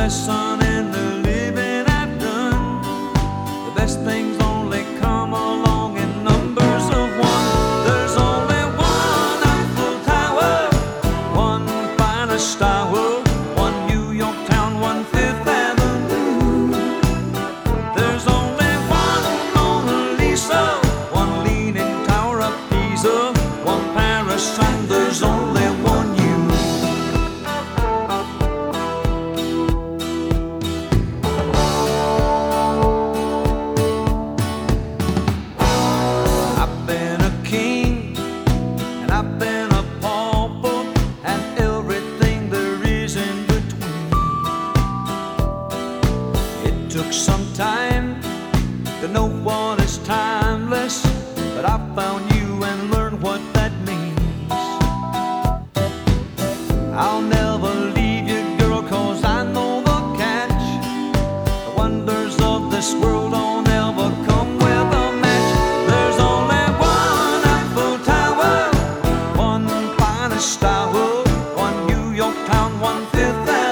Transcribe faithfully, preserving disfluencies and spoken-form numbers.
lesson in the living I've done. The best things only come along in numbers of one. There's only one Eiffel Tower, one finest hour, one New York town, one Fifth Avenue. There's only one Mona Lisa, one leaning tower of Pisa, one Paris, and there's only one you. I've been a king, and I've been a pauper, and everything there is in between. It took some time to know what is timeless, but I found you and learned what that means. I'll never leave you, girl, 'cause I know the catch. The wonders of this world don't ever come with a match. There's only one Eiffel Tower, one finest hour, one New York town, one Fifth Avenue.